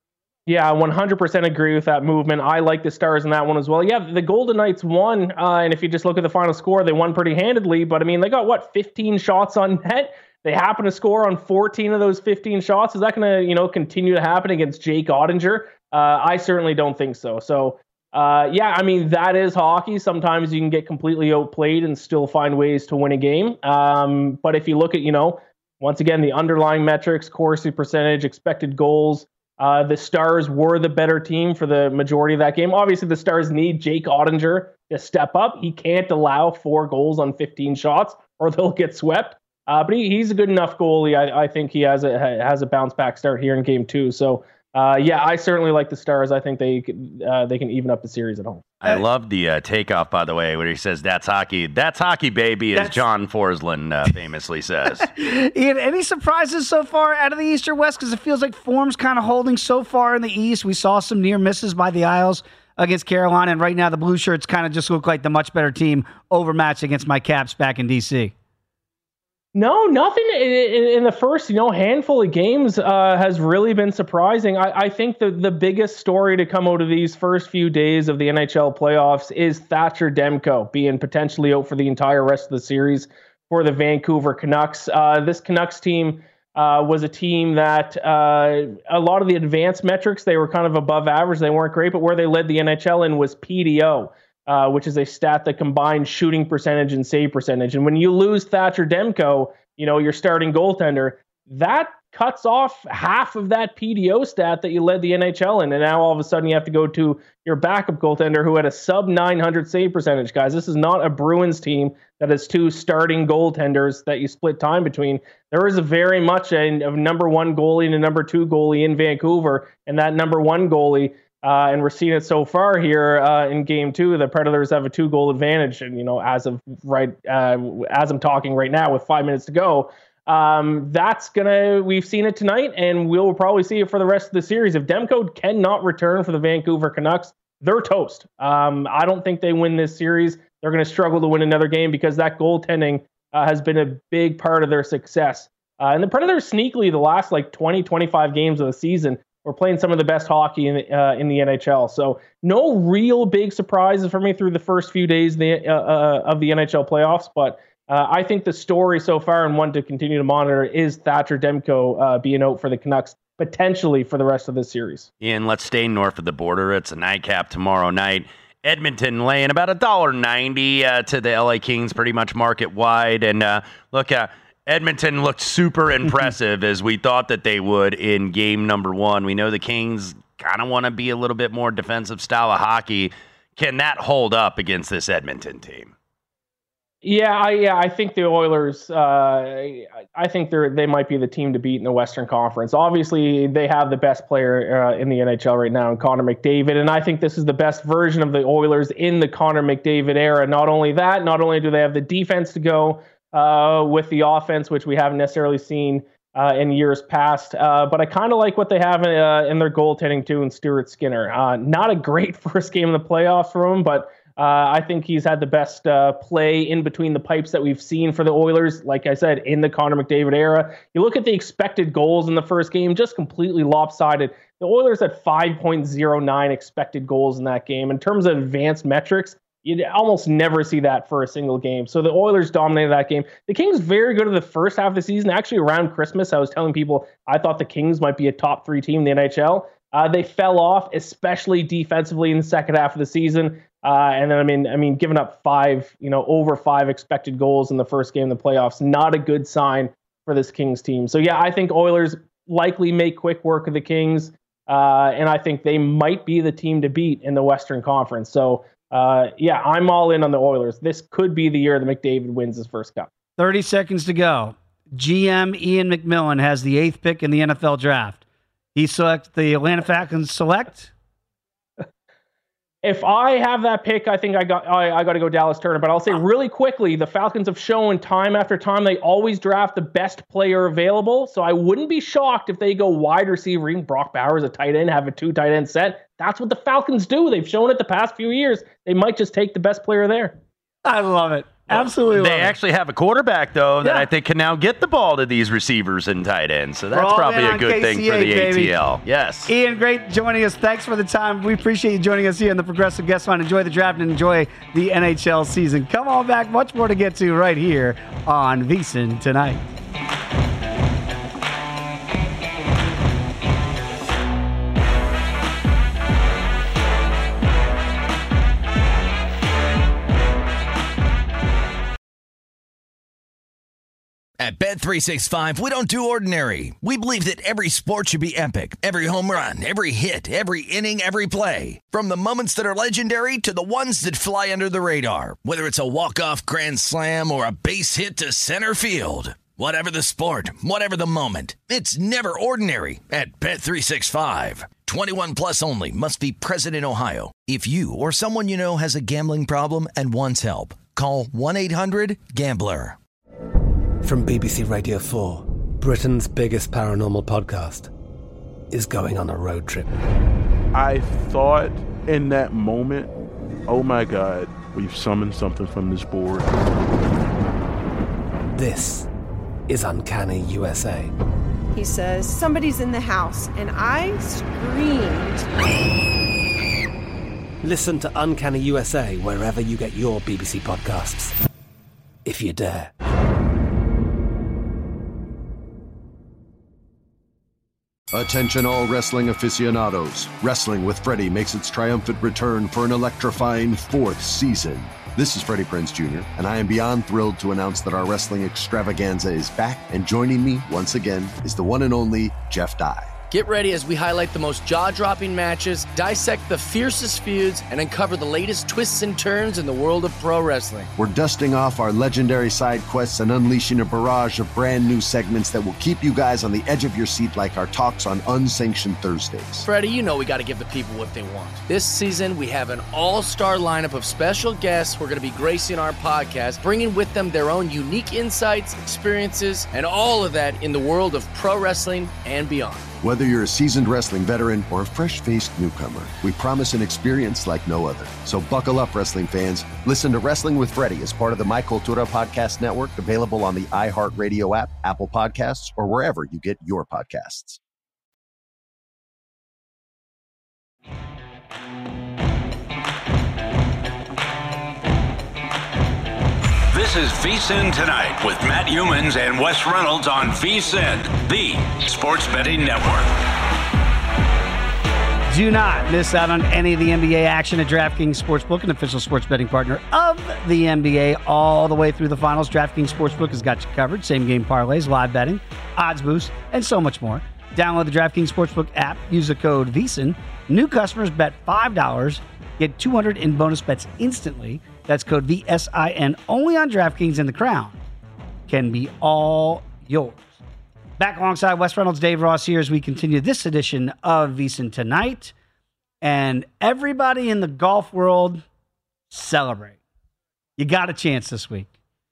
Yeah, one hundred percent agree with that movement. I like the Stars in that one as well. Yeah, the Golden Knights won, uh, and if you just look at the final score, they won pretty handedly. But, I mean, they got, what, fifteen shots on net? They happen to score on fourteen of those fifteen shots. Is that going to, you know, continue to happen against Jake Ottinger? Uh, I certainly don't think so. So, uh, yeah, I mean, that is hockey. Sometimes you can get completely outplayed and still find ways to win a game. Um, but if you look at, you know, once again, the underlying metrics, Corsi percentage, expected goals, Uh, the Stars were the better team for the majority of that game. Obviously, the Stars need Jake Ottinger to step up. He can't allow four goals on fifteen shots or they'll get swept. Uh, but he, he's a good enough goalie. I, I think he has a has a bounce back start here in game two. So, uh, yeah, I certainly like the Stars. I think they uh, they can even up the series at home. I love the uh, takeoff, by the way, where he says, that's hockey. That's hockey, baby, as that's... John Forsland uh, famously says. Ian, any surprises so far out of the East or West? Because it feels like form's kind of holding so far in the East. We saw some near misses by the Isles against Carolina, and right now the Blue Shirts kind of just look like the much better team overmatched against my Caps back in D C. No, nothing in, in the first, you know, handful of games uh, has really been surprising. I, I think the, the biggest story to come out of these first few days of the N H L playoffs is Thatcher Demko being potentially out for the entire rest of the series for the Vancouver Canucks. Uh, this Canucks team uh, was a team that uh, a lot of the advanced metrics, they were kind of above average. They weren't great, but where they led the N H L in was P D O. Uh, which is a stat that combines shooting percentage and save percentage. And when you lose Thatcher Demko, you know, your starting goaltender, that cuts off half of that P D O stat that you led the N H L in. And now all of a sudden you have to go to your backup goaltender who had a sub nine hundred save percentage. Guys, this is not a Bruins team that has two starting goaltenders that you split time between. There is a very much a, a number one goalie and a number two goalie in Vancouver. And that number one goalie, Uh, and we're seeing it so far here uh, in game two. The Predators have a two-goal advantage, and you know, as of right uh, as I'm talking right now, with five minutes to go, um, that's gonna. We've seen it tonight, and we'll probably see it for the rest of the series. If Demko cannot return for the Vancouver Canucks, they're toast. Um, I don't think they win this series. They're going to struggle to win another game because that goaltending uh, has been a big part of their success. Uh, and the Predators sneakily the last like twenty, twenty-five games of the season we're playing some of the best hockey in the, uh, in the N H L. So no real big surprises for me through the first few days of the, uh, uh, of the N H L playoffs. But uh, I think the story so far, and one to continue to monitor, is Thatcher Demko uh, being out for the Canucks potentially for the rest of this series. And let's stay north of the border. It's a nightcap tomorrow night. Edmonton laying about one dollar ninety uh, to the L A Kings, pretty much market wide. And uh, look, uh, Edmonton looked super impressive as we thought that they would in game number one. We know the Kings kind of want to be a little bit more defensive style of hockey. Can that hold up against this Edmonton team? Yeah, I yeah, I think the Oilers. Uh, I think they they might be the team to beat in the Western Conference. Obviously, they have the best player uh, in the N H L right now, in Connor McDavid, and I think this is the best version of the Oilers in the Connor McDavid era. Not only that, not only do they have the defense to go uh, with the offense, which we haven't necessarily seen uh, in years past, uh, but I kind of like what they have in, uh, in their goaltending too, in Stuart Skinner. Uh, not a great first game in the playoffs for him, but. Uh, I think he's had the best uh, play in between the pipes that we've seen for the Oilers, like I said, in the Connor McDavid era. You look at the expected goals in the first game, just completely lopsided. The Oilers had five point oh nine expected goals in that game. In terms of advanced metrics, you'd almost never see that for a single game. So the Oilers dominated that game. The Kings very good in the first half of the season. Actually, around Christmas, I was telling people I thought the Kings might be a top three team in the N H L. Uh, they fell off, especially defensively in the second half of the season. Uh, and then, I mean, I mean, giving up five, you know, over five expected goals in the first game of the playoffs, not a good sign for this Kings team. So, yeah, I think Oilers likely make quick work of the Kings, uh, and I think they might be the team to beat in the Western Conference. So, uh, yeah, I'm all in on the Oilers. This could be the year that McDavid wins his first cup. thirty seconds to go. G M Ian McMillan has the eighth pick in the N F L draft. He selects the Atlanta Falcons select. If I have that pick, I think I got I, I got to go Dallas Turner. But I'll say really quickly, the Falcons have shown time after time they always draft the best player available. So I wouldn't be shocked if they go wide receiver. Even Brock Bowers, a tight end, have a two tight end set. That's what the Falcons do. They've shown it the past few years. They might just take the best player there. I love it. Absolutely. They love actually have a quarterback, though, that Yeah. I think can now get the ball to these receivers and tight ends. So that's all probably in a on good thing K C A, for the baby. A T L. Yes. Ian, great joining us. Thanks for the time. We appreciate you joining us here on the Progressive Guest Line. Enjoy the draft and enjoy the N H L season. Come on back. Much more to get to right here on VSiN Tonight. At Bet three sixty-five, we don't do ordinary. We believe that every sport should be epic. Every home run, every hit, every inning, every play. From the moments that are legendary to the ones that fly under the radar. Whether it's a walk-off grand slam or a base hit to center field. Whatever the sport, whatever the moment. It's never ordinary at Bet three sixty-five. twenty-one plus only. Must be present in Ohio. If you or someone you know has a gambling problem and wants help, call one eight hundred gambler. From B B C Radio four, Britain's biggest paranormal podcast is going on a road trip. I thought in that moment, oh my God, we've summoned something from this board. This is Uncanny U S A. He says, somebody's in the house, and I screamed. Listen to Uncanny U S A wherever you get your B B C podcasts, if you dare. Attention all wrestling aficionados. Wrestling with Freddie makes its triumphant return for an electrifying fourth season. This is Freddie Prinze Junior, and I am beyond thrilled to announce that our wrestling extravaganza is back, and joining me once again is the one and only Jeff Dye. Get ready as we highlight the most jaw-dropping matches, dissect the fiercest feuds, and uncover the latest twists and turns in the world of pro wrestling. We're dusting off our legendary side quests and unleashing a barrage of brand new segments that will keep you guys on the edge of your seat like our talks on Unsanctioned Thursdays. Freddie, you know we got to give the people what they want. This season, we have an all-star lineup of special guests who are going to be gracing our podcast, bringing with them their own unique insights, experiences, and all of that in the world of pro wrestling and beyond. Whether you're a seasoned wrestling veteran or a fresh-faced newcomer, we promise an experience like no other. So buckle up, wrestling fans. Listen to Wrestling with Freddie as part of the My Cultura Podcast Network, available on the iHeartRadio app, Apple Podcasts, or wherever you get your podcasts. This is VSiN Tonight with Matt Humans and Wes Reynolds on VSiN, the Sports Betting Network. Do not miss out on any of the N B A action at DraftKings Sportsbook, an official sports betting partner of the N B A all the way through the finals. DraftKings Sportsbook has got you covered. Same game parlays, live betting, odds boost, and so much more. Download the DraftKings Sportsbook app. Use the code VSiN. New customers bet five dollars. Get two hundred in bonus bets instantly. That's code V S I N. Only on DraftKings, and the crown can be all yours. Back alongside Wes Reynolds, Dave Ross here as we continue this edition of VSiN Tonight. And everybody in the golf world celebrate. You got a chance this week.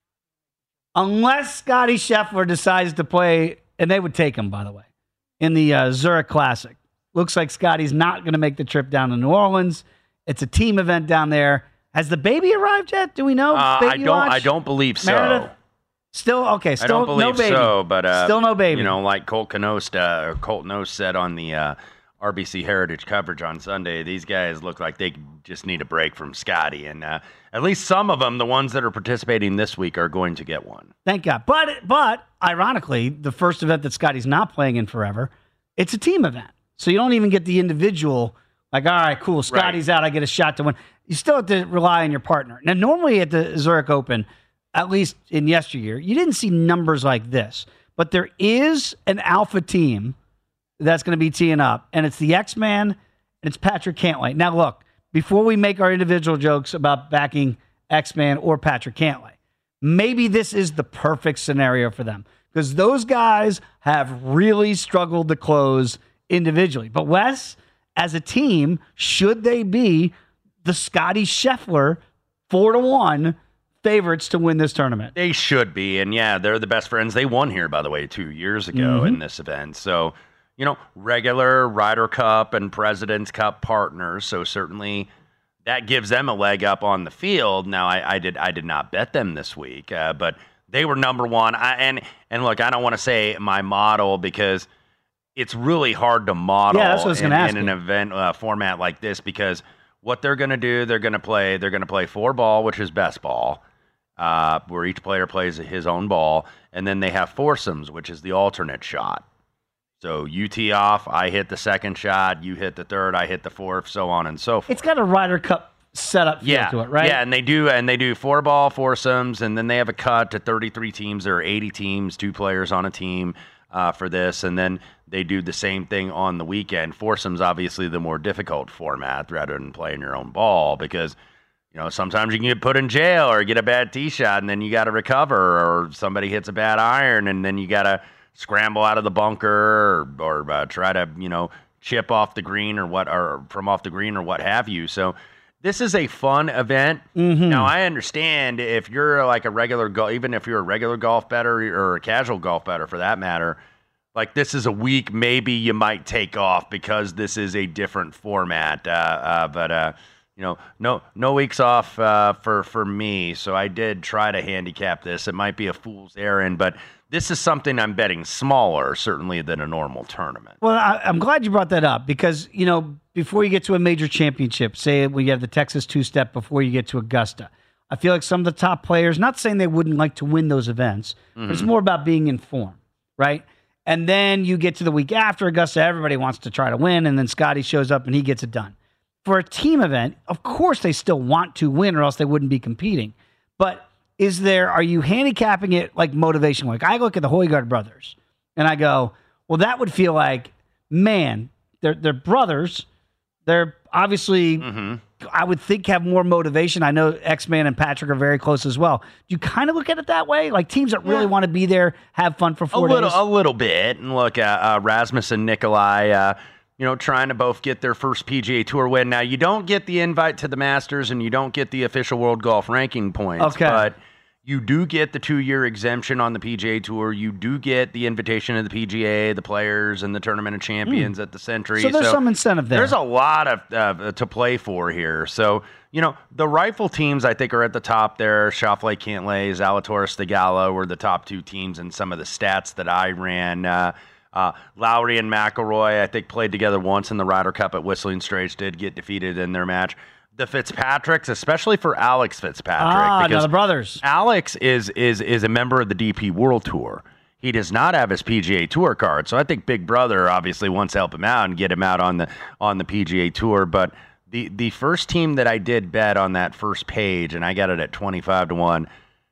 Unless Scotty Scheffler decides to play, and they would take him, by the way, in the uh, Zurich Classic. Looks like Scotty's not going to make the trip down to New Orleans. It's a team event down there. Has the baby arrived yet? Do we know? Uh, baby I don't. watch? I don't believe so. Meredith? Still okay. Still I don't believe no baby. so, but uh, still no baby. You know, like Colt Knost uh, or Colt Knost said on the uh, R B C Heritage coverage on Sunday, these guys look like they just need a break from Scotty, and uh, at least some of them, the ones that are participating this week, are going to get one. Thank God. But but ironically, the first event that Scotty's not playing in forever, it's a team event, so you don't even get the individual. Like, all right, cool, Scotty's right out, I get a shot to win. You still have to rely on your partner. Now, normally at the Zurich Open, at least in yesteryear, you didn't see numbers like this. But there is an alpha team that's going to be teeing up, and it's the X-Man, and it's Patrick Cantlay. Now, look, before we make our individual jokes about backing X-Man or Patrick Cantlay, maybe this is the perfect scenario for them, because those guys have really struggled to close individually. But Wes, as a team, should they be the Scotty Scheffler four to one favorites to win this tournament? They should be, and yeah, they're the best friends. They won here, by the way, two years ago Mm-hmm. in this event. So, you know, regular Ryder Cup and President's Cup partners. So certainly that gives them a leg up on the field. Now, I, I did I did not bet them this week, uh, but they were number one. I, and and look, I don't want to say my model because it's really hard to model yeah, that's what I was in, gonna ask in an you. event uh, format like this, because what they're going to do, they're going to play. They're going to play four ball, which is best ball, uh, where each player plays his own ball, and then they have foursomes, which is the alternate shot. So you tee off, I hit the second shot, you hit the third, I hit the fourth, so on and so forth. It's got a Ryder Cup setup feel yeah, to it, right? Yeah, and they do, and they do four ball foursomes, and then they have a cut to thirty-three teams. There are eighty teams, two players on a team uh, for this, and then they do the same thing on the weekend. Foursomes, obviously, the more difficult format rather than playing your own ball, because you know sometimes you can get put in jail or get a bad tee shot, and then you got to recover, or somebody hits a bad iron, and then you got to scramble out of the bunker or, or uh, try to you know chip off the green or what, or from off the green or what have you. So this is a fun event. Mm-hmm. Now, I understand if you're like a regular golf, even if you're a regular golf bettor or a casual golf bettor for that matter, like this is a week maybe you might take off because this is a different format. Uh, uh, but, uh, you know, no no weeks off uh, for, for me. So I did try to handicap this. It might be a fool's errand, but this is something I'm betting smaller, certainly, than a normal tournament. Well, I, I'm glad you brought that up because, you know, before you get to a major championship, say we have the Texas two-step before you get to Augusta, I feel like some of the top players, not saying they wouldn't like to win those events, mm-hmm. but it's more about being in form, right? And then you get to the week after Augusta, everybody wants to try to win, and then Scotty shows up and he gets it done. For a team event, of course they still want to win or else they wouldn't be competing. But is there, are you handicapping it like motivation? Like I look at the Højgaard brothers and I go, well, that would feel like, man, they're, they're brothers. They're obviously, mm-hmm. I would think, have more motivation. I know X-Man and Patrick are very close as well. Do you kind of look at it that way? Like teams that really yeah. want to be there, have fun for four a little, days? A little bit. And look, uh, uh, Rasmus and Nikolai, uh, you know, trying to both get their first P G A Tour win. Now, you don't get the invite to the Masters and you don't get the official World Golf Ranking points. Okay. But you do get the two-year exemption on the P G A Tour. You do get the invitation to the P G A, the players, and the Tournament of Champions mm. at the Sentry. So there's so some incentive there. There's a lot of uh, to play for here. So, you know, the rifle teams, I think, are at the top there. Schauffele, Cantlay, Zalatoris, Theegala were the top two teams in some of the stats that I ran. Uh, uh, Lowry and McIlroy, I think, played together once in the Ryder Cup at Whistling Straits, did get defeated in their match. the Fitzpatricks, especially for Alex Fitzpatrick. Ah, because no, the brothers. Alex is is is a member of the D P World Tour. He does not have his P G A Tour card, so I think Big Brother obviously wants to help him out and get him out on the on the P G A Tour. But the the first team that I did bet on that first page, and I got it at twenty-five to one,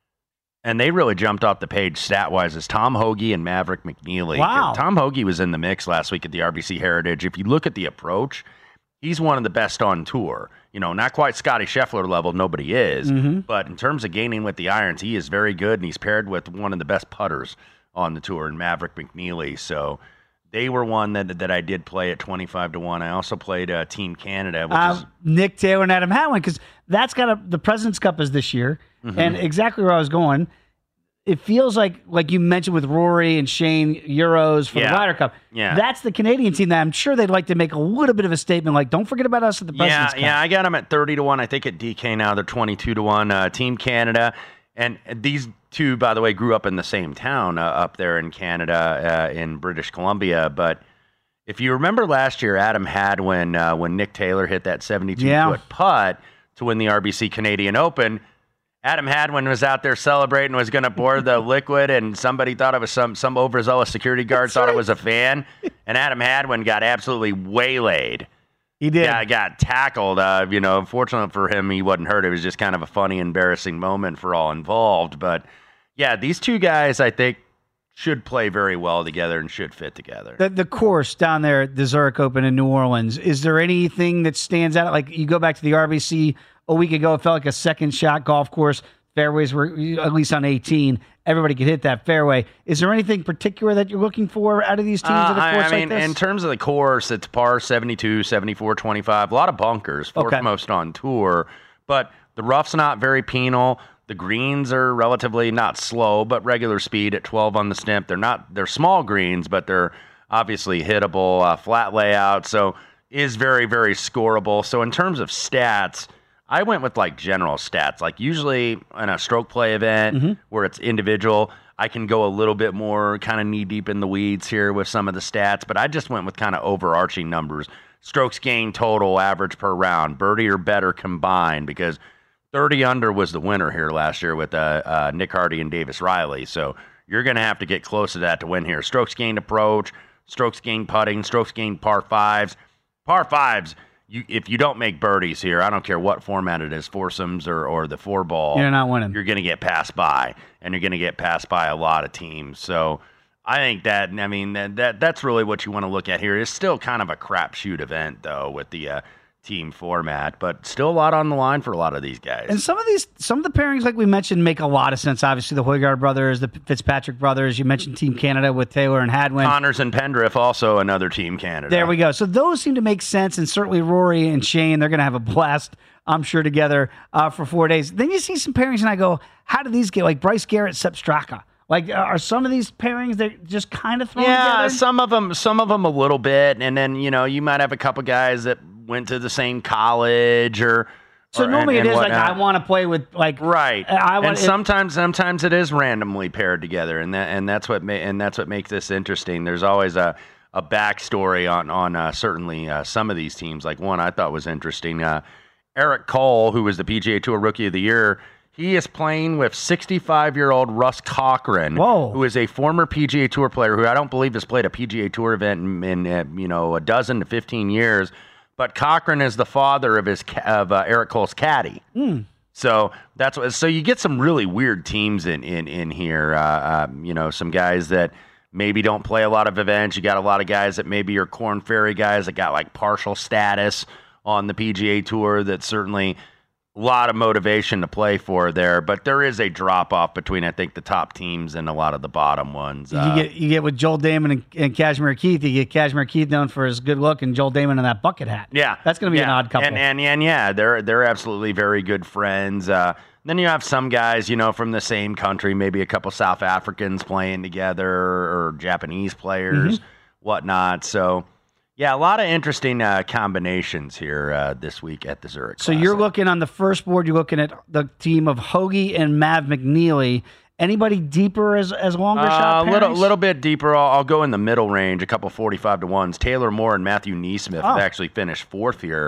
and they really jumped off the page stat wise, is Tom Hoge and Maverick McNeely. Wow. Tom Hoge was in the mix last week at the R B C Heritage. If you look at the approach, he's one of the best on tour. You know, not quite Scotty Scheffler level, nobody is, mm-hmm. but in terms of gaining with the irons, he is very good, and he's paired with one of the best putters on the tour, in Maverick McNeely. So they were one that that I did play at twenty-five to one. I also played uh, Team Canada, which uh, is Nick Taylor and Adam Hadwin, because that's got a, the President's Cup is this year, mm-hmm. and exactly where I was going. It feels like, like you mentioned with Rory and Shane, Euros for Yeah. the Ryder Cup. Yeah. That's the Canadian team that I'm sure they'd like to make a little bit of a statement, like, don't forget about us at the President's yeah, Cup. yeah. I got them at thirty to one. I think at D K now they're twenty-two to one. Uh, Team Canada, and these two, by the way, grew up in the same town uh, up there in Canada, uh, in British Columbia. But if you remember last year, Adam Hadwin, uh, when Nick Taylor hit that seventy-two Yeah. foot putt to win the R B C Canadian Open, Adam Hadwin was out there celebrating, was going to pour the liquid, and somebody thought it was some some overzealous security guard That's thought right. it was a fan, and Adam Hadwin got absolutely waylaid. He did. Yeah, got tackled. Uh, you know, fortunately for him, he wasn't hurt. It was just kind of a funny, embarrassing moment for all involved. But yeah, these two guys, I think, should play very well together and should fit together. The, the course down there at the Zurich Open in New Orleans, is there anything that stands out? Like, you go back to the R B C a week ago, it felt like a second shot golf course. Fairways were, at least on eighteen, everybody could hit that fairway. Is there anything particular that you're looking for out of these teams Uh, at a course I mean, like this? in terms of the course, it's par seventy-two, seventy-four, twenty-five. A lot of bunkers, fourth Okay. most on tour. But the rough's not very penal. The greens are relatively not slow, but regular speed at twelve on the stimp. They're not. They're small greens, but they're obviously hittable. Uh, flat layout, so is very, very scoreable. So in terms of stats, I went with like general stats. Like usually in a stroke play event Mm-hmm. where it's individual, I can go a little bit more kind of knee deep in the weeds here with some of the stats, but I just went with kind of overarching numbers. Strokes gained total, average per round, birdie or better combined, because thirty under was the winner here last year with uh, uh, Nick Hardy and Davis Riley. So you're going to have to get close to that to win here. Strokes gained approach, strokes gained putting, strokes gained par fives. Par fives, you if you don't make birdies here, I don't care what format it is, foursomes or, or the four ball, You're not winning. You're going to get passed by, and you're going to get passed by a lot of teams. So I think that, I mean, that, that that's really what you want to look at here. It's still kind of a crapshoot event, though, with the uh, team format, but still a lot on the line for a lot of these guys. And some of these, some of the pairings, like we mentioned, make a lot of sense. Obviously, the Højgaard brothers, the Fitzpatrick brothers. You mentioned Team Canada with Taylor and Hadwin. Connors and Pendriff, also another Team Canada. There we go. So those seem to make sense, and certainly Rory and Shane, they're going to have a blast, I'm sure, together uh, for four days. Then you see some pairings, and I go, how do these get? Like Bryce Garrett, Sepp Straka. Like, are some of these pairings that just kind of thrown Yeah, together? some of them, some of them a little bit, and then you know you might have a couple guys that went to the same college or. So or, normally and, it and is like whatnot. I want to play with like right. I want and sometimes, sometimes it is randomly paired together, and that and that's what ma- and that's what makes this interesting. There's always a a backstory on on uh, certainly uh, some of these teams. Like one I thought was interesting. Uh, Eric Cole, who was the P G A Tour Rookie of the Year, he is playing with sixty-five-year-old Russ Cochran, Whoa. who is a former P G A Tour player who I don't believe has played a P G A Tour event in, in uh, you know a dozen to fifteen years. But Cochran is the father of his of uh, Eric Cole's caddy. Mm. So that's what. So you get some really weird teams in in in here. Uh, um, you know, some guys that maybe don't play a lot of events. You got a lot of guys that maybe are Corn Ferry guys that got like partial status on the P G A Tour. That's certainly a lot of motivation to play for there. But there is a drop off between I think the top teams and a lot of the bottom ones. Uh, You get you get with Joel Damon and, and Kashmir Keith. You get Kashmir Keith known for his good look, and Joel Damon in that bucket hat. Yeah, that's going to be yeah. an odd couple. And, and and yeah, they're they're absolutely very good friends. Uh, then you have some guys, you know, from the same country, maybe a couple South Africans playing together or Japanese players, Mm-hmm. whatnot. So yeah, a lot of interesting uh, combinations here uh, this week at the Zurich. So you're looking on the first board. You're looking at the team of Hoge and Mav McNeely. Anybody deeper as as longer shot A uh, little, pairings? little bit deeper. I'll, I'll go in the middle range, a couple forty-five to ones. Taylor Moore and Matthew Neesmith Oh. have actually finished fourth here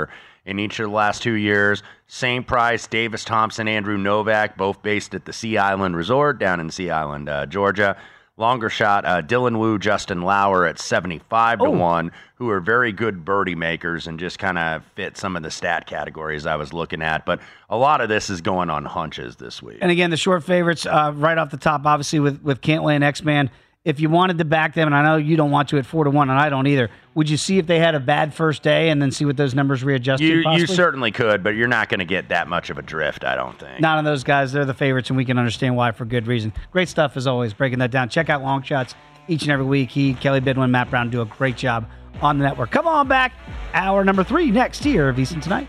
in each of the last two years. Same price, Davis Thompson, Andrew Novak, both based at the Sea Island Resort down in Sea Island, uh, Georgia. Longer shot, uh, Dylan Wu, Justin Lauer at seventy-five to one, who are very good birdie makers and just kind of fit some of the stat categories I was looking at. But a lot of this is going on hunches this week. And again, the short favorites uh, right off the top, obviously with, with Cantlay and X-Man. If you wanted to back them, and I know you don't want to at four to one, and I don't either, would you see if they had a bad first day and then see what those numbers readjust You, to? you certainly could, but you're not going to get that much of a drift, I don't think. Not on those guys. They're the favorites, and we can understand why for good reason. Great stuff, as always, breaking that down. Check out Long Shots each and every week. He, Kelly Bidwin, Matt Brown do a great job on the network. Come on back. Hour number three next here of VSiN Tonight.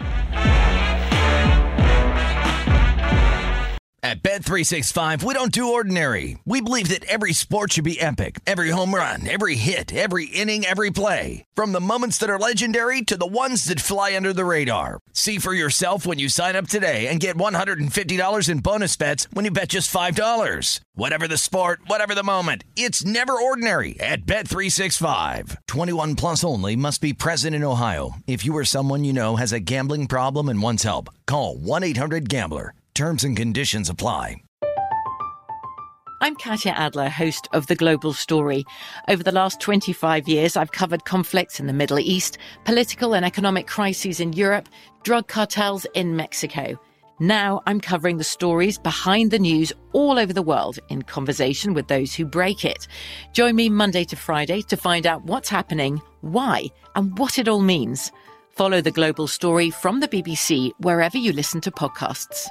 At Bet three sixty-five, we don't do ordinary. We believe that every sport should be epic. Every home run, every hit, every inning, every play. From the moments that are legendary to the ones that fly under the radar. See for yourself when you sign up today and get one hundred fifty dollars in bonus bets when you bet just five dollars. Whatever the sport, whatever the moment, it's never ordinary at Bet three sixty-five. twenty-one plus only. Must be present in Ohio. If you or someone you know has a gambling problem and wants help, call one eight hundred gambler. Terms and conditions apply. I'm Katya Adler, host of The Global Story. Over the last twenty-five years, I've covered conflicts in the Middle East, political and economic crises in Europe, drug cartels in Mexico. Now I'm covering the stories behind the news all over the world in conversation with those who break it. Join me Monday to Friday to find out what's happening, why, and what it all means. Follow The Global Story from the B B C wherever you listen to podcasts.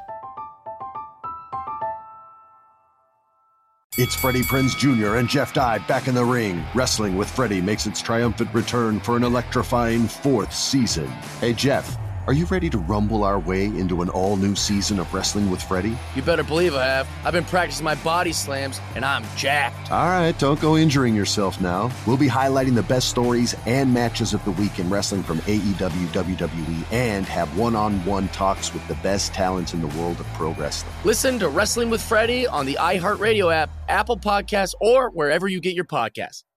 It's Freddie Prinze Junior and Jeff Dye back in the ring. Wrestling with Freddie makes its triumphant return for an electrifying fourth season. Hey, Jeff, are you ready to rumble our way into an all-new season of Wrestling with Freddie? You better believe I have. I've been practicing my body slams, and I'm jacked. All right, don't go injuring yourself now. We'll be highlighting the best stories and matches of the week in wrestling from A E W, W W E, and have one-on-one talks with the best talents in the world of pro wrestling. Listen to Wrestling with Freddie on the iHeartRadio app, Apple Podcasts, or wherever you get your podcasts.